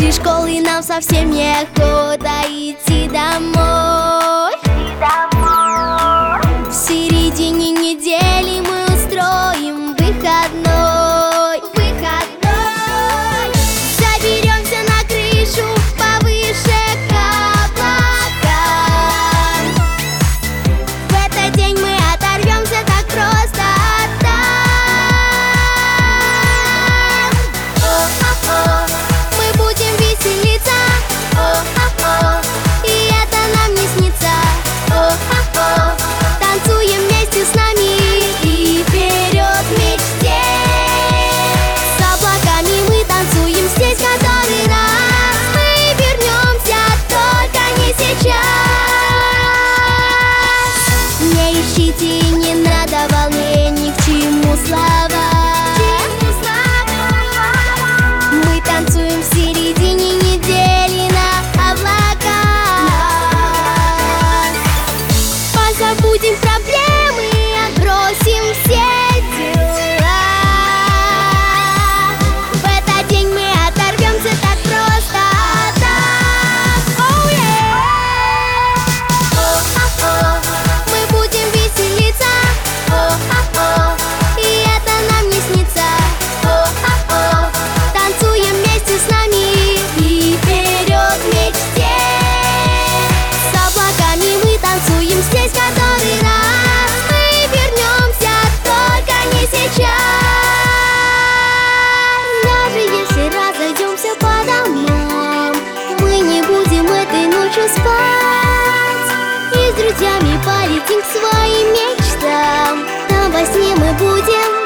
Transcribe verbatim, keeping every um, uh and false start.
После школы нам совсем неохота идти домой. В середине недели мы устроим выходной. Выходной. Заберемся на крышу повыше к облакам. В этот день мы оторвемся так просто там. О-о-о, мы будем веселиться. О-о-о, и это нам не снится. О-о-о, танцуем вместе с нами и вперед к мечте. С облаками мы танцуем здесь, который раз. Мы вернемся, только не сейчас. Не ищите и не надо волнений, ни к чему слова. Мы танцуем в середине недели на облаках. Позабудем проблемы, отбросим все дела. В этот день мы оторвемся так просто так. Oh, yeah! О-о-о, мы будем веселиться. О-о-о, и это нам не снится. О-о-о, танцуем вместе с нами и вперед к мечте. С облаками мы танцуем здесь, который раз. Мы вернемся, только не сейчас. Даже если разойдемся по домам, мы не будем этой ночью спать. И с друзьями полетим к своим мечтам. Там во сне мы будем